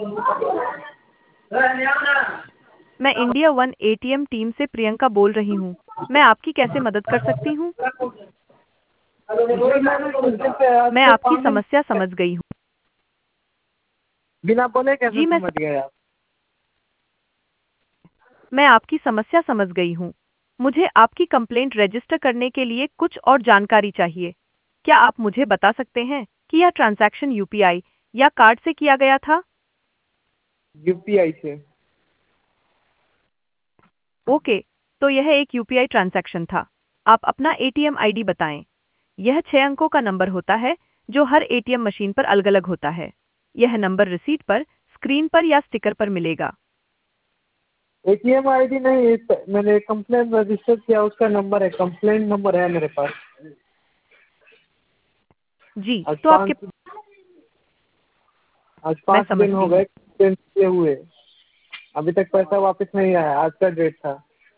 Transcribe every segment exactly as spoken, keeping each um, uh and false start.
मैं India one ATM team से प्रियंका बोल रही हूँ। मैं आपकी कैसे मदद कर सकती हूँ? मैं आपकी समस्या समझ गई हूँ। बिना बोले कैसे जी मैं समझ गए आप? मैं आपकी समस्या समझ गई हूँ। मुझे आपकी कंप्लेंट रजिस्टर करने के लिए कुछ और जानकारी चाहिए। क्या आप मुझे बता सकते हैं कि यह ट्रांजैक्शन यूपीआई या कार्ड से किया गया था? यूपीआई से। ओके, तो यह एक यूपीआई ट्रांजैक्शन था। आप अपना एटीएम आईडी बताएं। यह छह अंकों का नंबर होता है जो हर एटीएम मशीन पर अलग-अलग होता है। यह नंबर रिसीट पर, स्क्रीन पर या स्टिकर पर मिलेगा। एटीएम आईडी नहीं, इस- मैंने कंप्लेंट रजिस्टर किया, उसका नंबर है, कंप्लेंट नंबर है मेरे पास। जी, आज तो पाँच आपके आज मैं पाँच दिन समझती हो हूँ। गए कंप्लेंट किए हुए, अभी तक पैसा वापस नहीं आया। आज का डेट था।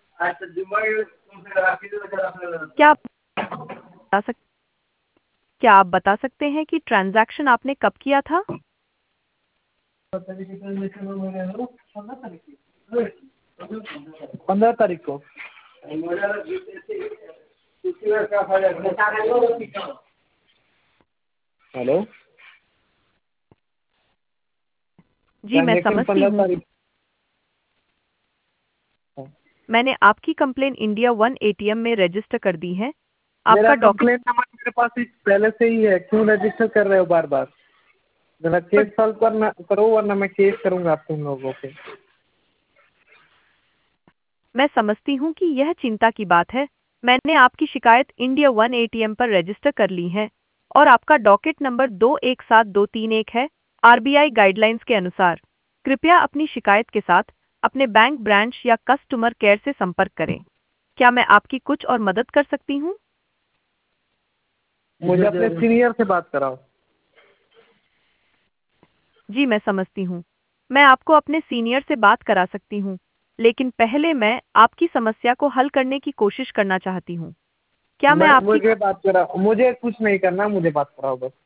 क्या आप बता सक क्या आप बता सकते हैं कि ट्रांजैक्शन आपने कब किया था? पंद्रह तारीख को। हेलो, जी, मैं ट्रांजेक्शन समझती पंद्रह हूँ। तारीख। मैंने आपकी कंप्लेंट इंडिया वन एटीएम में रजिस्टर कर दी है। मेरा आपका डॉक्यूमेंट कंप्लेंट नंबर मेरे पास ही पहले से ही है, क्यों रजिस्टर कर रहे हो बार बार? मेरा केस सॉल्व करना करो, वरना मैं केस करूंगा आप तुम लोगों पे। मैं समझती हूँ कि यह चिंता की बात है। मैंने आपकी शिकायत इंडिया वन एटीएम पर रजिस्टर कर ली है और आपका डॉकेट नंबर दो एक सात दो तीन एक है। आरबीआई गाइडलाइंस के अनुसार कृपया अपनी शिकायत के साथ अपने बैंक ब्रांच या कस्टमर केयर से संपर्क करें। क्या मैं आपकी कुछ और मदद कर सकती हूँ? मुझे अपने सीनियर से बात कराओ। जी, मैं समझती हूँ। मैं आपको अपने सीनियर से बात करा सकती हूँ, लेकिन पहले मैं आपकी समस्या को हल करने की कोशिश करना चाहती हूँ। क्या मैं मैं आपकी मुझे बात कराओ, मुझे कुछ नहीं करना, मुझे बात कराओ बस।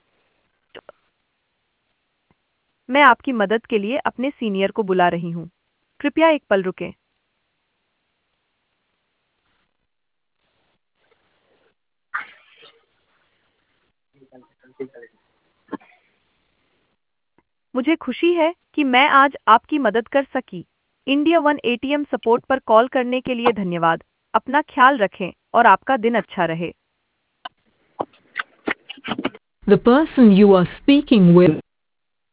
मैं आपकी मदद के लिए अपने सीनियर को बुला रही हूँ। कृपया एक पल रुकें। मुझे खुशी है कि मैं आज आपकी मदद कर सकी। इंडिया वन एटीएम सपोर्ट पर कॉल करने के लिए धन्यवाद। अपना ख्याल रखें और आपका दिन अच्छा रहे। The person you are speaking with